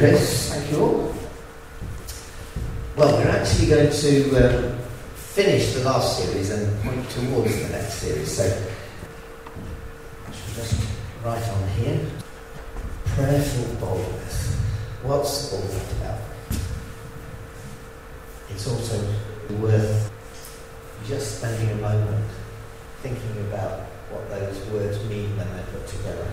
Chris. Thank you all. Well, we're actually going to finish the last series and point towards the next series. So, I should just write on here. Prayerful boldness. What's all that about? It's also worth just spending a moment thinking about what those words mean when they're put together.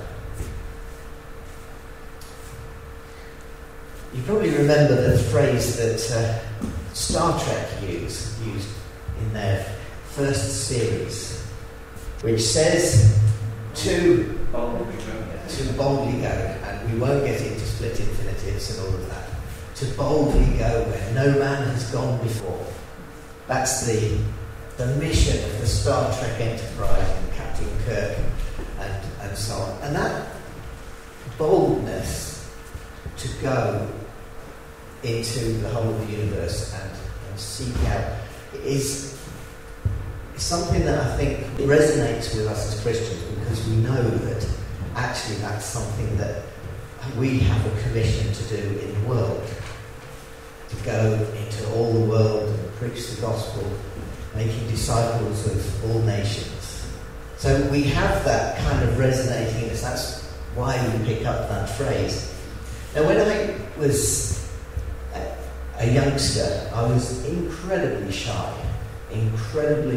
You probably remember the phrase that Star Trek used in their first series, which says, to boldly go, and we won't get into split infinitives and all of that. To boldly go where no man has gone before. That's the mission of the Star Trek Enterprise and Captain Kirk and so on. And that boldness to go into the whole of the universe and seek out is something that I think resonates with us as Christians, because we know that actually that's something that we have a commission to do in the world. To go into all the world and preach the gospel, making disciples of all nations. So we have that kind of resonating in us. That's why we pick up that phrase. Now, when I was a youngster, I was incredibly shy, incredibly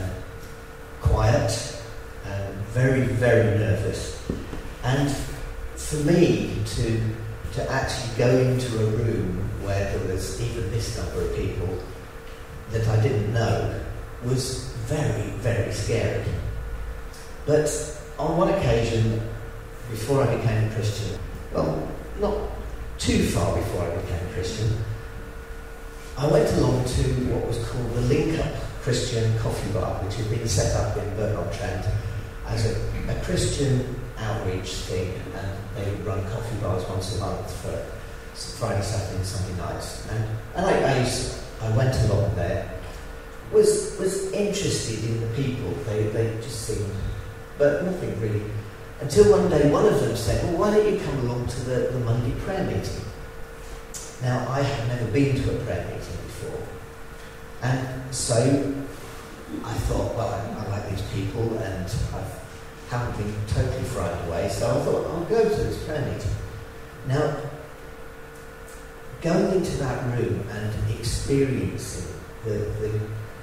quiet, and very, very nervous. And for me to actually go into a room where there was even this number of people that I didn't know was very, very scary. But on one occasion, before I became a Christian, well, not too far before I became a Christian, I went along to what was called the Link Up Christian Coffee Bar, which had been set up in Burton-on-Trent as a Christian outreach thing, and they would run coffee bars once a month for Friday, Saturday and Sunday nights. And I went along there, was interested in the people, they just seemed, but nothing really. Until one day one of them said, well, why don't you come along to the Monday prayer meeting? Now, I had never been to a prayer meeting before. And so I thought, well, I like these people and I haven't been totally frightened away, so I thought, I'll go to this prayer meeting. Now, going into that room and experiencing the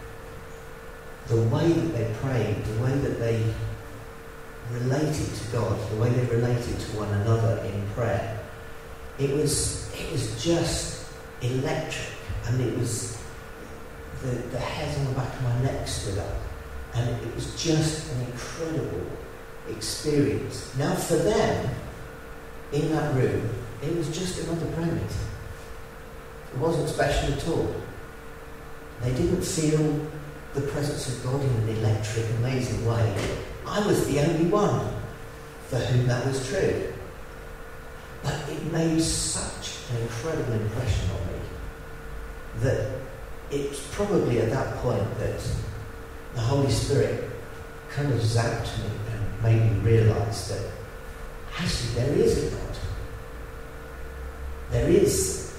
way that they prayed, the way that they related to God, the way they related to one another in prayer, it was just electric, and it was the hairs on the back of my neck stood up, and it was just an incredible experience. Now, for them, in that room, it was just another prayer meeting. It wasn't special at all. They didn't feel the presence of God in an electric, amazing way. I was the only one for whom that was true. But it made such an incredible impression on me that it's probably at that point that the Holy Spirit kind of zapped me and made me realise that actually there is a God. There is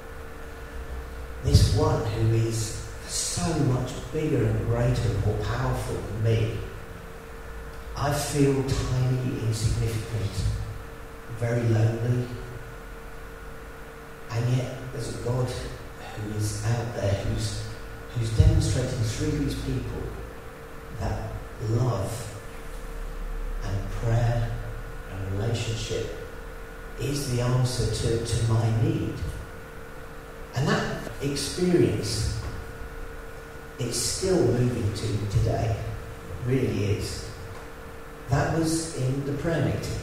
this one who is so much bigger and greater and more powerful than me. I feel tiny, insignificant, very lonely, and yet there's a God who is out there, who's demonstrating through these people that love and prayer and relationship is the answer to my need. And that experience, it's still moving to today. It really is. That was in the prayer meeting.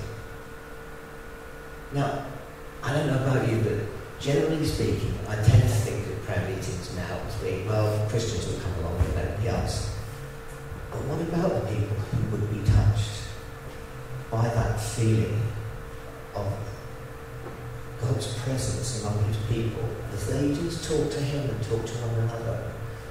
Now, I don't know about you, but generally speaking, I tend to think of prayer meetings now as being, well, Christians will come along and nobody else. But what about the people who would be touched by that feeling of God's presence among his people as they just talk to him and talk to one another?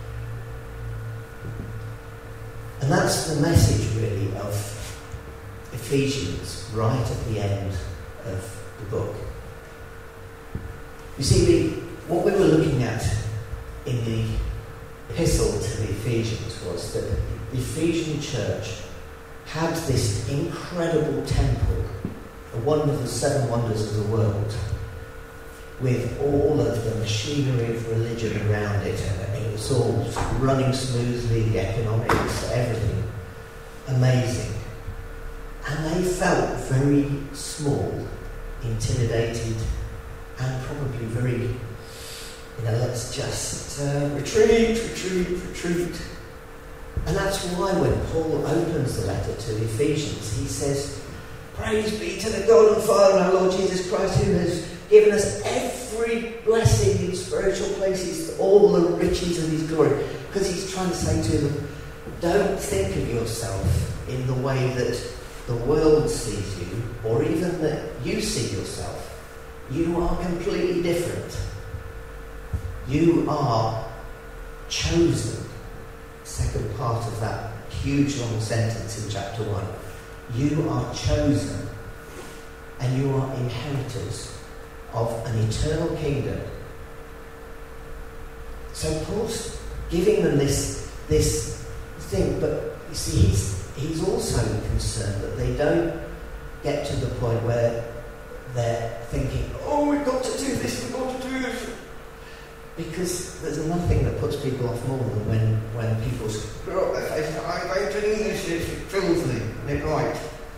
And that's the message, really, of Ephesians right at the end of the book. You see, what we were looking at in the epistle to the Ephesians was that the Ephesian church had this incredible temple, one of the 7 wonders of the world, with all of the machinery of religion around it, and it was all running smoothly, the economics, everything amazing. And they felt very small, intimidated, and probably very, let's just retreat. And that's why when Paul opens the letter to the Ephesians, he says, "Praise be to the God and Father of our Lord Jesus Christ, who has given us every blessing in spiritual places, all the riches of his glory." Because he's trying to say to them, don't think of yourself in the way that the world sees you, or even that you see yourself. You are completely different. You are chosen. Second part of that huge long sentence in chapter 1. You are chosen, and you are inheritors of an eternal kingdom. So Paul's giving them this thing, but you see, he's also concerned that they don't get to the point where they're thinking, "Oh, we've got to do this, we've got to do this." Because there's nothing that puts people off more than when people say, "Oh, I'm doing this, it fills me, and it right."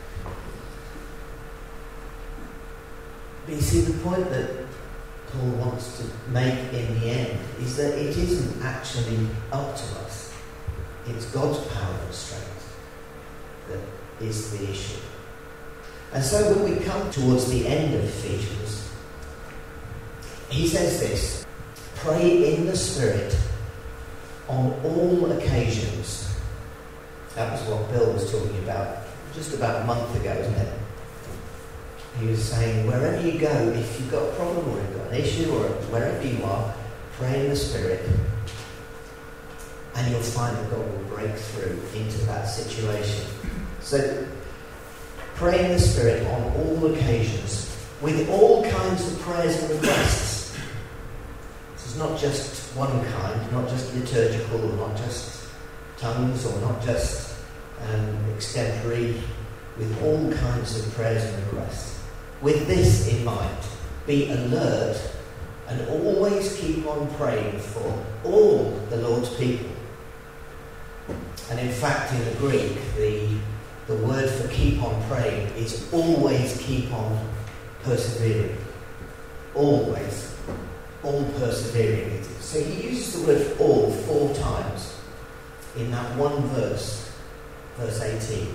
But you see, the point that Paul wants to make in the end is that it isn't actually up to us. It's God's power and strength that is the issue. And so when we come towards the end of Ephesians, he says this: "Pray in the Spirit on all occasions." That was what Bill was talking about just about a month ago, isn't it? He was saying, wherever you go, if you've got a problem or you've got an issue or wherever you are, pray in the Spirit, and you'll find that God will break through into that situation. So, pray in the Spirit on all occasions, with all kinds of prayers and requests. This is not just one kind, not just liturgical, or not just tongues, or not just extempore, with all kinds of prayers and requests. With this in mind, be alert and always keep on praying for all the Lord's people. And in fact, in the Greek, the word for keep on praying is always keep on persevering. Always. All persevering. So he uses the word all 4 times in that one verse, verse 18.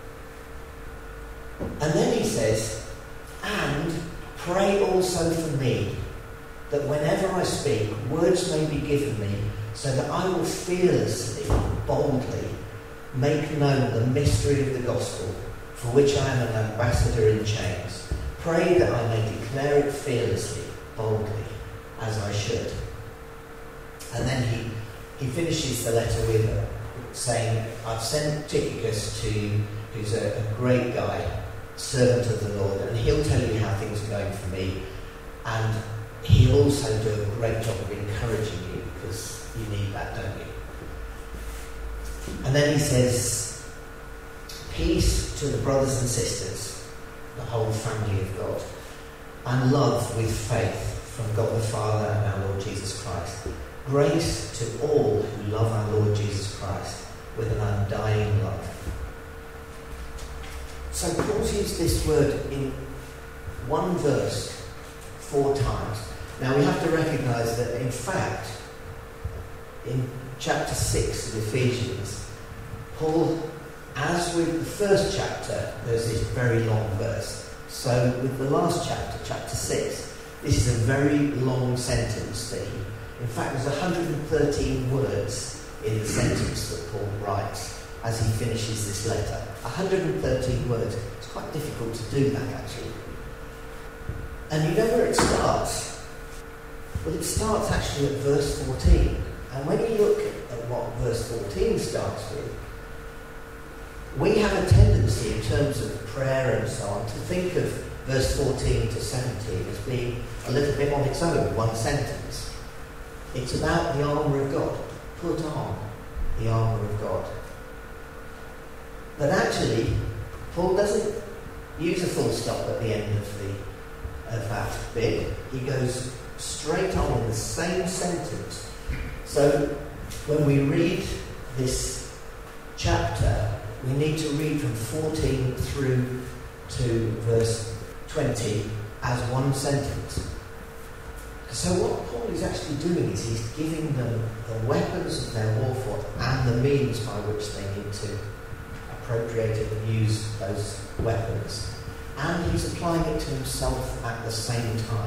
And then he says, "And pray also for me, that whenever I speak, words may be given me, so that I will fearlessly, boldly, make known the mystery of the gospel, for which I am an ambassador in chains. Pray that I may declare it fearlessly, boldly, as I should." And then he finishes the letter with saying, "I've sent Tychicus to you, who's a great guy, servant of the Lord, and he'll tell you how things are going for me, and he'll also do a great job of encouraging you, because you need that, don't you?" And then he says, "Peace to the brothers and sisters, the whole family of God, and love with faith from God the Father and our Lord Jesus Christ. Grace to all who love our Lord Jesus Christ with an undying love." So Paul's used this word in one verse 4 times. Now we have to recognise that, in fact, in chapter 6 of Ephesians, Paul, as with the first chapter, there's this very long verse. So with the last chapter, chapter 6, this is a very long sentence that in fact, there's 113 words in the sentence that Paul writes as he finishes this letter. 113 words. It's quite difficult to do that, actually. And you know where it starts? Well, it starts actually at verse 14. And when you look at what verse 14 starts with, we have a tendency in terms of prayer and so on to think of verse 14 to 17 as being a little bit on its own, one sentence. It's about the armour of God. Put on the armour of God. But actually, Paul doesn't use a full stop at the end of that bit. He goes straight on in the same sentence. So when we read this chapter, we need to read from 14 through to verse 20 as one sentence. So what Paul is actually doing is he's giving them the weapons of their warfare and the means by which they need to appropriate it and use those weapons. And he's applying it to himself at the same time.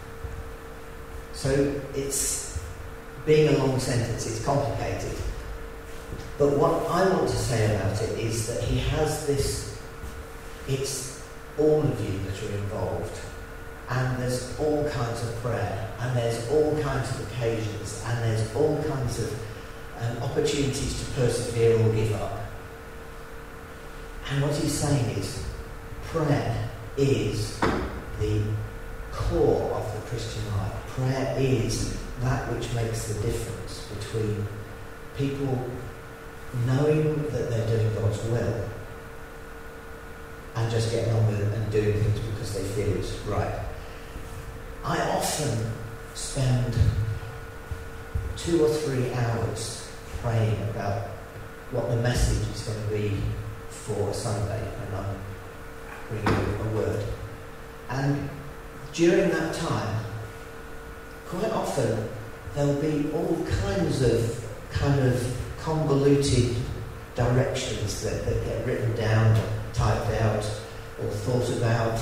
So it's, being a long sentence, it's complicated. But what I want to say about it is that he has this, it's all of you that are involved. And there's all kinds of prayer, and there's all kinds of occasions, and there's all kinds of opportunities to persevere or give up. And what he's saying is, prayer is the core of the Christian life. Prayer is that which makes the difference between people knowing that they're doing God's will and just getting on with it and doing things because they feel it's right. I often spend 2 or 3 hours praying about what the message is going to be for a Sunday when I'm bringing a word. And during that time, quite often there'll be all kinds of kind of convoluted directions that get written down, or typed out, or thought about.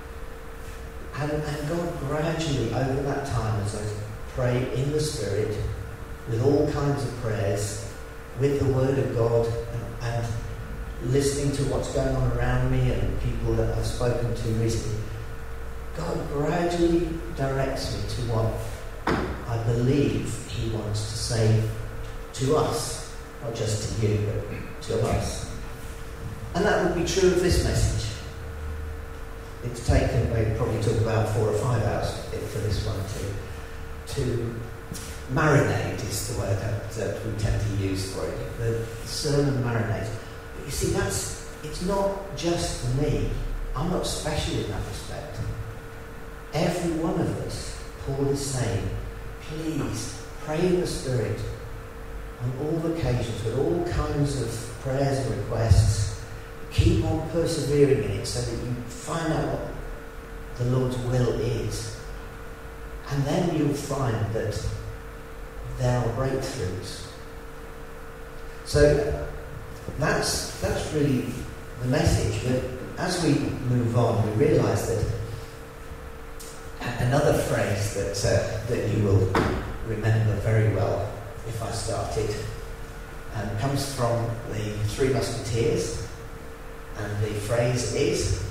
And God gradually, over that time, as I pray in the Spirit, with all kinds of prayers, with the Word of God, and listening to what's going on around me and people that I've spoken to recently, God gradually directs me to what I believe He wants to say to us, not just to you, but to us. And that would be true of this message. It's taken, we probably took about 4 or 5 hours for this one to marinate is the word that we tend to use for it. The sermon marinate. But you see, it's not just for me. I'm not special in that respect. Every one of us, Paul is saying, please pray in the Spirit on all occasions with all kinds of prayers and requests. Keep on persevering in it so that you find out what the Lord's will is. And then you'll find that there are breakthroughs. So that's really the message. But as we move on, we realise that another phrase that you will remember very well if I started comes from the Three Musketeers. And the phrase is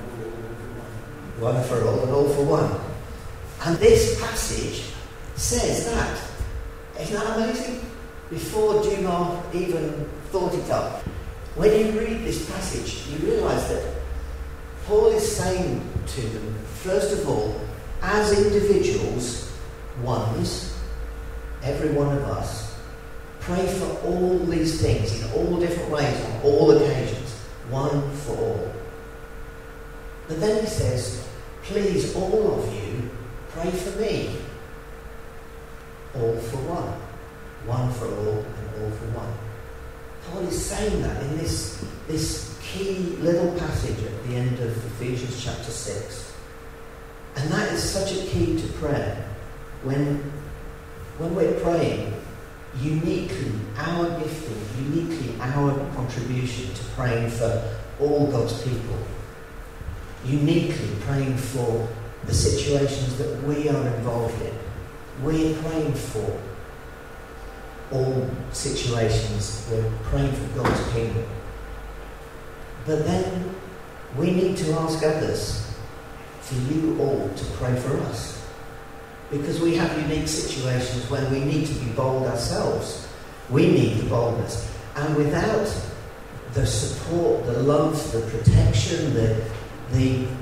one for all and all for one. And this passage says that. Isn't that amazing? Before Dumas even thought it up. When you read this passage, you realise that Paul is saying to them, first of all, as individuals, ones, every one of us, pray for all these things in all different ways, on all occasions. One for all. But then he says, please, all of you, pray for me. All for one. One for all and all for one. Paul is saying that in this key little passage at the end of Ephesians chapter 6. And that is such a key to prayer. When we're praying, uniquely our gifting, uniquely our contribution to praying for all God's people, uniquely praying for the situations that we are involved in. We're praying for all situations. We're praying for God's kingdom. But then we need to ask others, for you all to pray for us. Because we have unique situations when we need to be bold ourselves. We need the boldness. And without the support, the love, the protection, the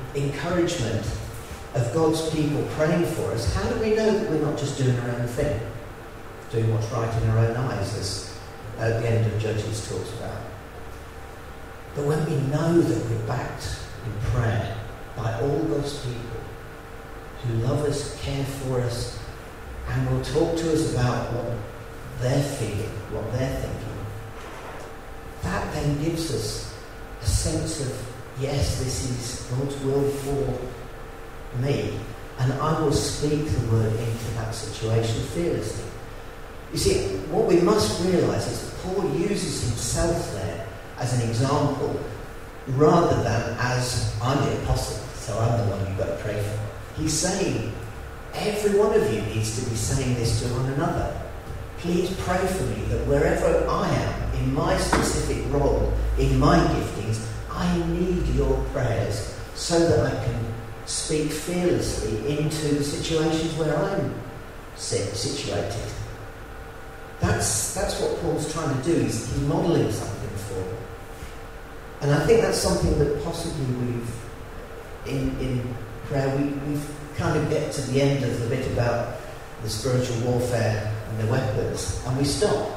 encouragement of God's people praying for us, how do we know that we're not just doing our own thing, doing what's right in our own eyes, as at the end of Judges talks about? But when we know that we're backed in prayer by all God's people who love us, care for us, and will talk to us about what they're feeling, what they're thinking, that then gives us a sense of, yes, this is God's will for me, and I will speak the word into that situation fearlessly. You see, what we must realise is that Paul uses himself there as an example rather than as, I'm the apostle, so I'm the one you've got to pray for. He's saying, every one of you needs to be saying this to one another. Please pray for me that wherever I am, in my specific role, in my giftings, I need your prayers so that I can speak fearlessly into the situations where I'm situated. That's what Paul's trying to do. He's modelling something for them. And I think that's something that possibly in prayer, we've kind of get to the end of the bit about the spiritual warfare and the weapons, and we stop.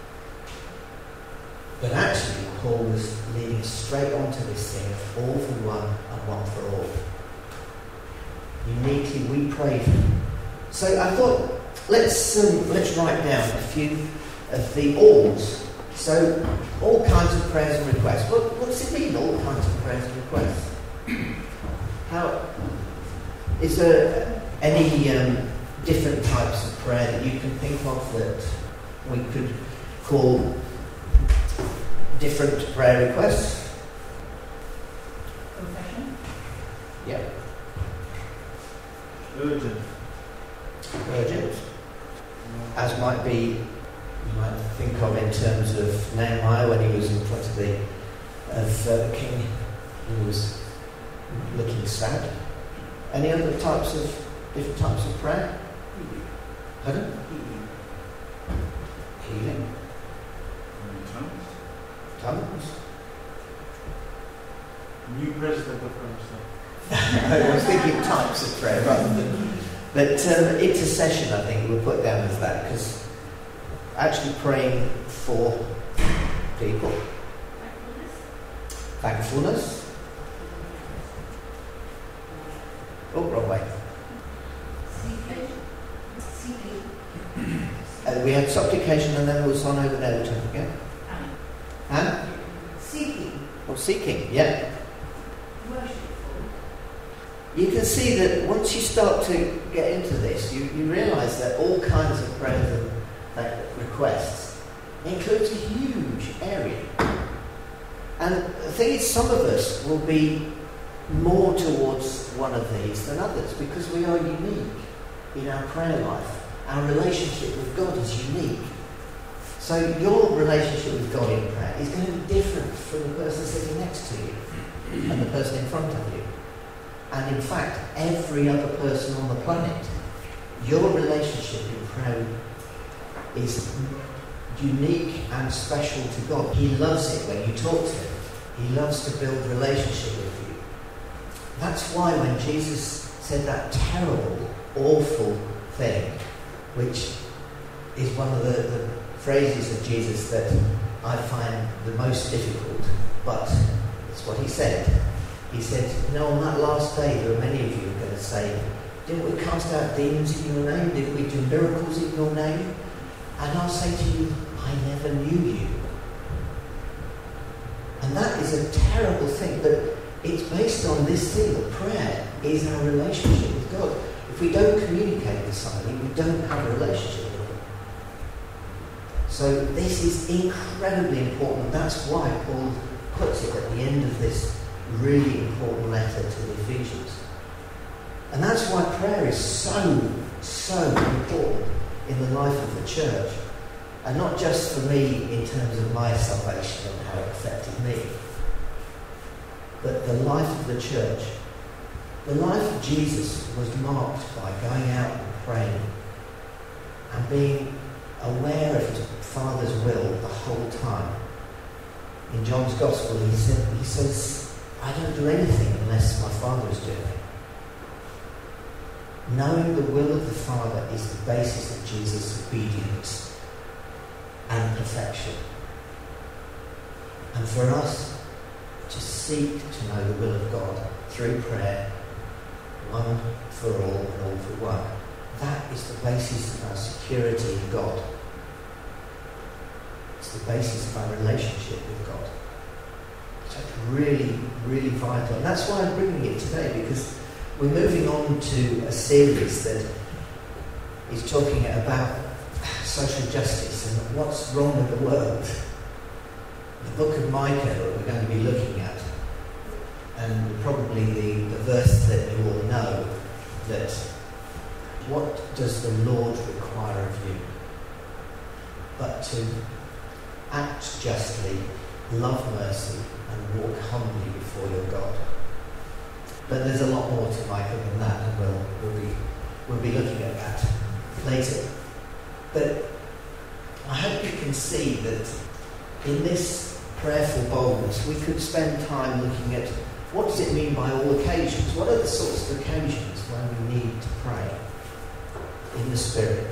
But actually, Paul was leading us straight onto this thing of all for one and one for all. Uniquely, we pray. So I thought, let's write down a few of the alls. So, all kinds of prayers and requests. What does it mean, all kinds of prayers and requests? Is there any different types of prayer that you can think of that we could call different prayer requests? Confession? Yeah. Urgent. As might be, you might think of in terms of Nehemiah when he was in front of the king, he was looking sad. Any other different types of prayer? Pardon? Healing. Tongues. New president of Pakistan. I was thinking types of prayer rather than... But intercession, I think, we'll put down as that, because actually praying for people. Thankfulness. Oh, wrong way. We had supplication, and then there was one over there, which I forget. And? Seeking. Oh, seeking, yeah. Worshipful. You can see that once you start to get into this, you realise that all kinds of prayers and requests includes a huge area. And the thing is, some of us will be more towards one of these than others because we are unique in our prayer life. Our relationship with God is unique. So your relationship with God in prayer is going to be different from the person sitting next to you and the person in front of you. And in fact, every other person on the planet, your relationship in prayer is unique and special to God. He loves it when you talk to him. He loves to build relationship with you. That's why when Jesus said that terrible, awful thing, which is one of the phrases of Jesus that I find the most difficult, but it's what he said. He said, on that last day, there are many of you who are going to say, didn't we cast out demons in your name? Didn't we do miracles in your name? And I'll say to you, I never knew you. And that is a terrible thing, but it's based on this thing that prayer is our relationship with God. If we don't communicate with somebody, we don't have a relationship with them. So this is incredibly important. That's why Paul puts it at the end of this really important letter to the Ephesians. And that's why prayer is so important in the life of the church. And not just for me in terms of my salvation and how it affected me, but the life of the church. The life of Jesus was marked by going out and praying and being aware of his Father's will the whole time. In John's Gospel, he says, I don't do anything unless my Father is doing it. Knowing the will of the Father is the basis of Jesus' obedience and perfection. And for us to seek to know the will of God through prayer, one for all and all for one, that is the basis of our security in God. It's the basis of our relationship with God. So it's really, really vital. And that's why I'm bringing it today, because we're moving on to a series that is talking about social justice and what's wrong with the world. The book of Micah that we're going to be looking at, and probably the verse that you all know, that what does the Lord require of you? But to act justly, love mercy, and walk humbly before your God. But there's a lot more to Micah than that, and we'll be looking at that later. But I hope you can see that in this prayerful boldness, we could spend time looking at what does it mean by all occasions? What are the sorts of occasions when we need to pray in the Spirit?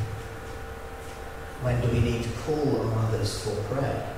When do we need to call on others for prayer?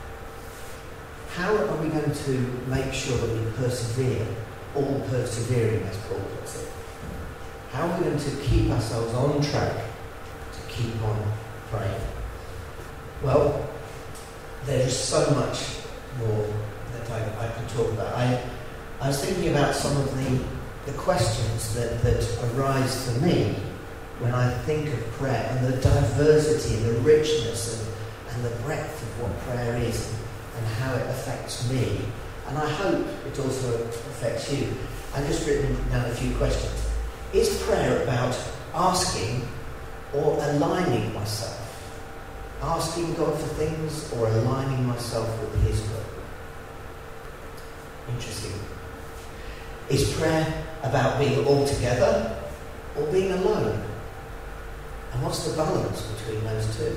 How are we going to make sure that we persevere, all persevering, as Paul puts it? How are we going to keep ourselves on track to keep on praying? Well, there's so much more that I could talk about. I was thinking about some of the questions that arise for me when I think of prayer, and the diversity and the richness and the breadth of what prayer is and how it affects me. And I hope it also affects you. I've just written down a few questions. Is prayer about asking or aligning myself? Asking God for things or aligning myself with His will? Interesting. Is prayer about being all together or being alone? And what's the balance between those two?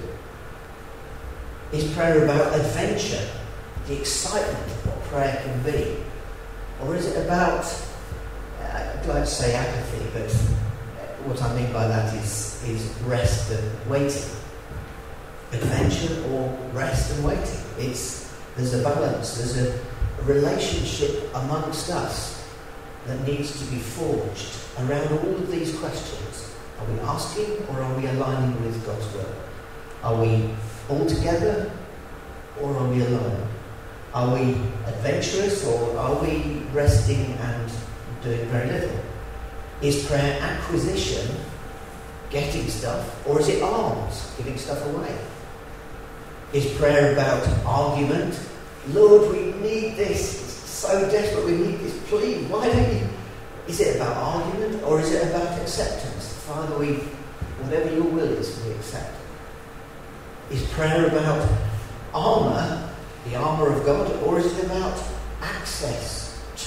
Is prayer about adventure, the excitement of what prayer can be? Or is it about, I'd like to say apathy, but what I mean by that is rest and waiting. Adventure or rest and waiting. There's a balance, there's a relationship amongst us that needs to be forged around all of these questions. Are we asking or are we aligning with God's will? Are we all together or are we alone? Are we adventurous or are we resting and doing very little? Is prayer acquisition, getting stuff, or is it alms, giving stuff away? Is prayer about argument? Lord, we need this. It's so desperate. We need this. Please, why don't you? Is it about argument or is it about acceptance? Father, whatever your will is, we accept. Is prayer about armour, the armour of God, or is it about access to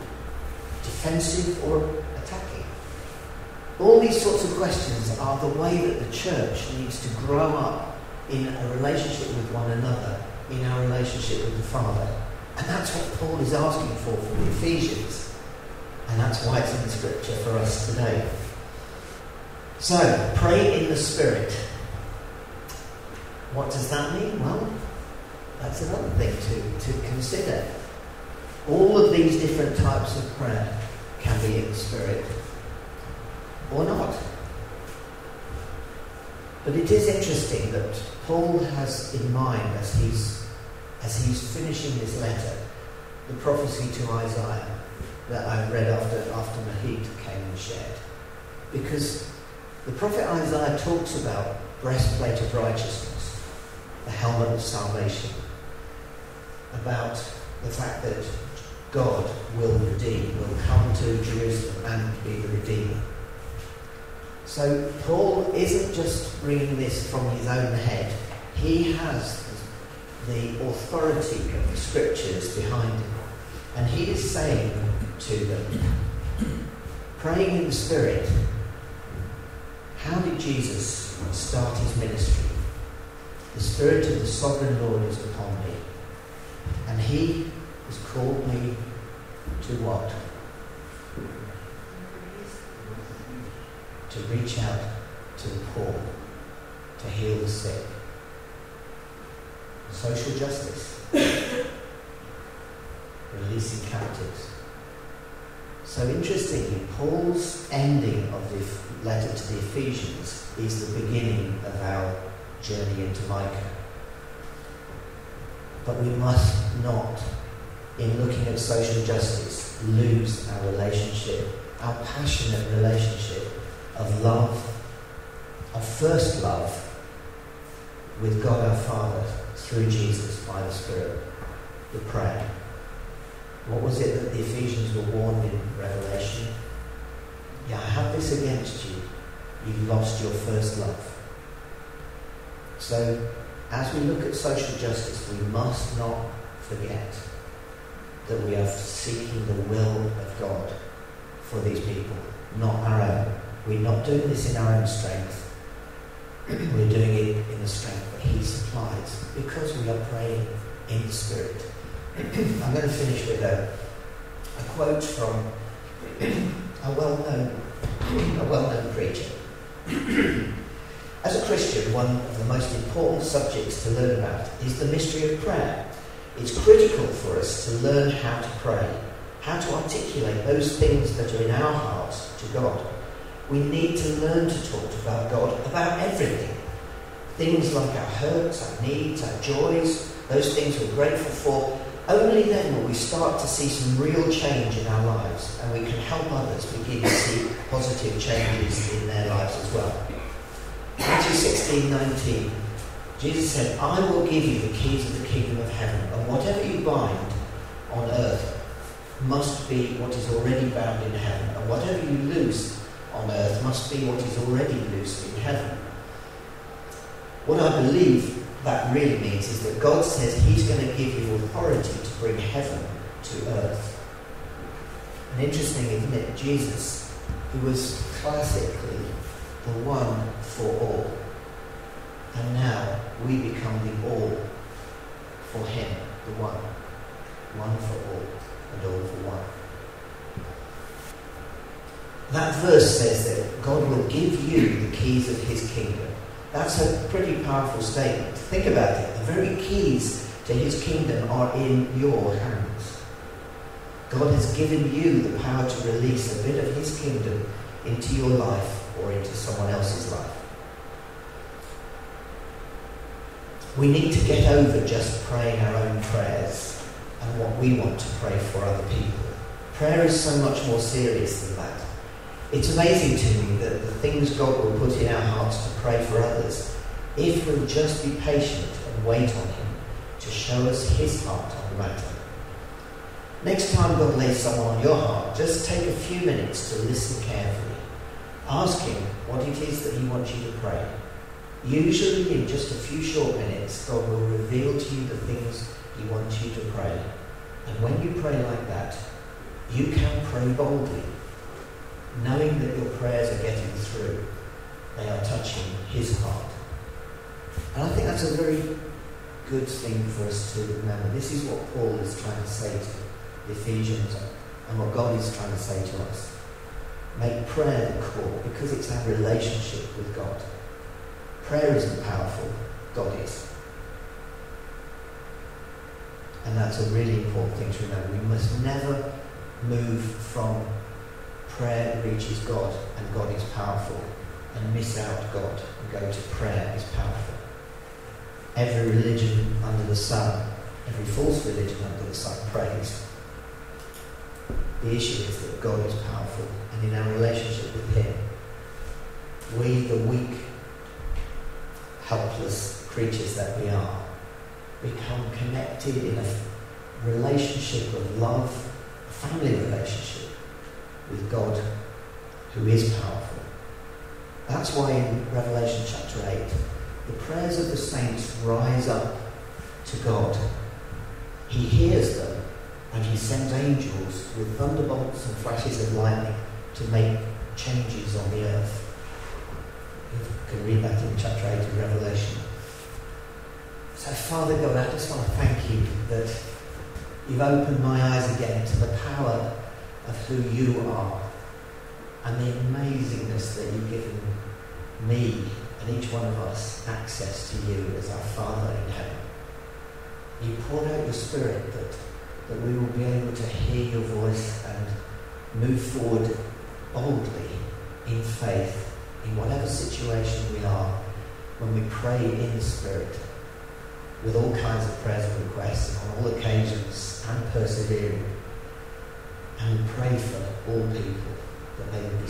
defensive or attacking? All these sorts of questions are the way that the church needs to grow up in a relationship with one another, in our relationship with the Father. And that's what Paul is asking for from the Ephesians. And that's why it's in the Scripture for us today. So, pray in the Spirit. What does that mean? Well, that's another thing to consider. All of these different types of prayer can be in the Spirit or not. But it is interesting that Paul has in mind, as he's finishing this letter, the prophecy to Isaiah that I read after Mahid came and shared. Because the prophet Isaiah talks about breastplate of righteousness, the helmet of salvation, about the fact that God will redeem, will come to Jerusalem and be the Redeemer. So Paul isn't just bringing this from his own head. He has the authority of the Scriptures behind him. And he is saying to them, praying in the Spirit. How did Jesus start his ministry? The Spirit of the Sovereign Lord is upon me, and he has called me To what? To reach out to the poor, to heal the sick. Social justice. Releasing captives. So interestingly, Paul's ending of the letter to the Ephesians is the beginning of our journey into Micah. But we must not, in looking at social justice, lose our relationship, our passionate relationship of love, of first love with God our Father through Jesus by the Spirit, the prayer. What was it that the Ephesians were warned in Revelation? Yeah, I have this against you. You've lost your first love. So, as we look at social justice, we must not forget that we are seeking the will of God for these people, not our own. We're not doing this in our own strength. We're doing it in the strength that He supplies because we are praying in the Spirit. I'm going to finish with a quote from a well-known preacher. As a Christian, one of the most important subjects to learn about is the mystery of prayer. It's critical for us to learn how to pray, how to articulate those things that are in our hearts to God. We need to learn to talk about God, about everything. Things like our hurts, our needs, our joys, those things we're grateful for. Only then will we start to see some real change in our lives, and we can help others begin to see positive changes in their lives as well. Matthew 16:19, Jesus said, I will give you the keys of the kingdom of heaven, and whatever you bind on earth must be what is already bound in heaven, and whatever you loose on earth must be what is already loosed in heaven. What I believe that really means is that God says He's going to give you authority to bring heaven to earth. And interesting, isn't it? Jesus, who was classically the one for all. And now we become the all for Him, the one. One for all and all for one. That verse says that God will give you the keys of His kingdom. That's a pretty powerful statement. Think about it. The very keys to His kingdom are in your hands. God has given you the power to release a bit of His kingdom into your life or into someone else's life. We need to get over just praying our own prayers and what we want to pray for other people. Prayer is so much more serious than that. It's amazing to me that the things God will put in our hearts to pray for others, if we'll just be patient and wait on Him to show us His heart on the matter. Next time God lays someone on your heart, just take a few minutes to listen carefully. Ask Him what it is that He wants you to pray. Usually in just a few short minutes, God will reveal to you the things He wants you to pray. And when you pray like that, you can pray boldly, knowing that your prayers are getting through. They are touching His heart. And I think that's a very good thing for us to remember. This is what Paul is trying to say to the Ephesians and what God is trying to say to us. Make prayer the core because it's our relationship with God. Prayer isn't powerful, God is. And that's a really important thing to remember. We must never move from prayer reaches God and God is powerful and miss out God and go to prayer is powerful. Every religion under the sun, every false religion under the sun prays. The issue is that God is powerful, and in our relationship with Him, we, the weak, helpless creatures that we are, become connected in a relationship of love, a family relationship with God, who is powerful. That's why in Revelation chapter 8, the prayers of the saints rise up to God. He hears them, and He sends angels with thunderbolts and flashes of lightning to make changes on the earth. You can read that in chapter 8 of Revelation. So Father God, I just want to thank You that You've opened my eyes again to the power of who you are and the amazingness that you've given me and each one of us access to you as our Father in heaven. You poured out your Spirit that we will be able to hear your voice and move forward boldly in faith in whatever situation we are when we pray in the Spirit with all kinds of prayers and requests on all occasions and persevering. And we pray for all people that they would